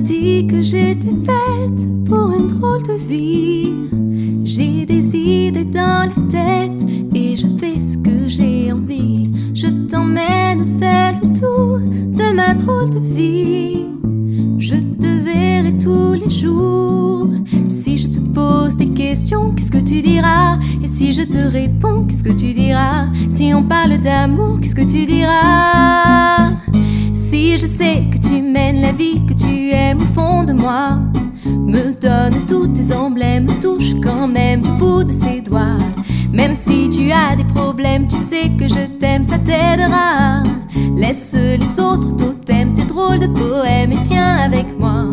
dit que j'étais faite pour une drôle de vie. J'ai des idées dans la tête et je fais ce que j'ai envie. Je t'emmène faire le tour de ma drôle de vie. Je te verrai tous les jours. Si je te pose des questions, qu'est-ce que tu diras? Et si je te réponds, qu'est-ce que tu diras? Si on parle d'amour, qu'est-ce que tu diras? Si je sais que tu mènes la vie que tu aimes au fond de moi, me donne tous tes emblèmes, me touche quand même du bout de ses doigts. Même si tu as des problèmes, tu sais que je t'aime, ça t'aidera. Laisse les autres totems, tes drôles de poèmes, et viens avec moi.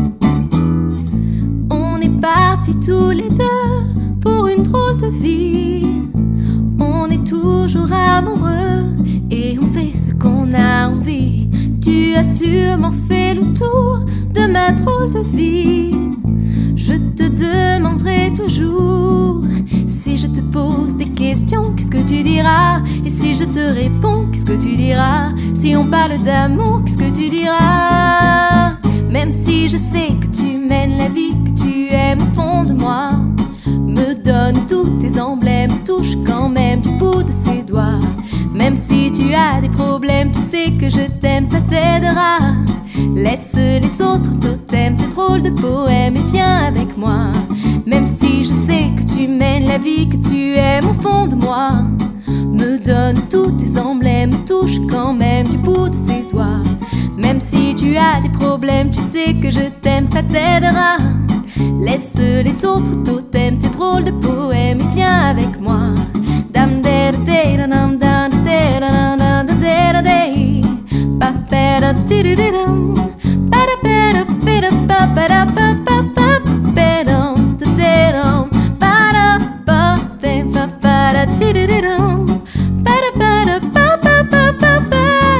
On est partis tous les deux pour une drôle de vie. On est toujours amoureux et on fait ce qu'on a envie. Tu as sûrement fait le tour de ma drôle de vie. Je te demanderai toujours. Si je te pose des questions, qu'est-ce que tu diras? Et si je te réponds, qu'est-ce que tu diras? Si on parle d'amour, qu'est-ce que tu diras? Même si je sais que tu mènes la vie que tu aimes au fond de moi, me donne tous tes emblèmes, touche quand même du bout de ses doigts. Même si tu as des problèmes, tu sais que je t'aime, ça t'aidera. Laisse les autres totems, tes drôles de poèmes, et viens avec moi. Même si je sais que tu mènes la vie que tu aimes au fond de moi, me donne tous tes emblèmes, touche quand même du bout de ses doigts. Même si tu as des problèmes, tu sais que je t'aime, ça t'aidera. Laisse les autres totems, tes drôles de poèmes, et viens avec moi. Dam da da da dam da da da da da da da. Ba ba da di di di dum. Ba da ba da ba da ba ba da ba ba ba ba dum da da dum. Ba da ba ba ba da di di di dum. Ba da ba da ba ba ba ba ba.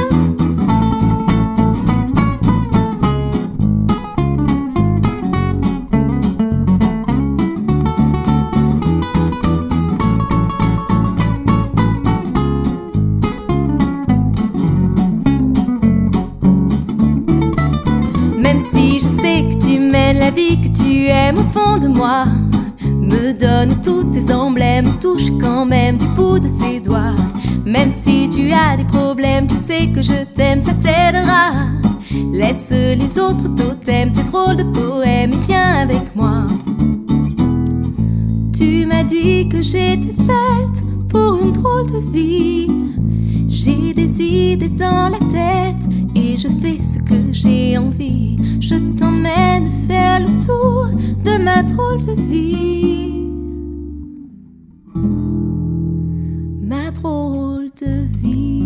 Même si je sais que tu mènes la vie que tu aimes au fond de moi, me donne tous tes emblèmes, touche quand même du bout de ses doigts. Même si tu as des problèmes, tu sais que je t'aime, ça t'aidera. Laisse les autres totems, tes drôles de poèmes, et viens avec moi. Tu m'as dit que j'étais faite pour une drôle de vie. J'ai des idées dans la tête et je fais ce que j'ai envie. Je t'emmène faire le tour de ma drôle de vie. Ma drôle de vie.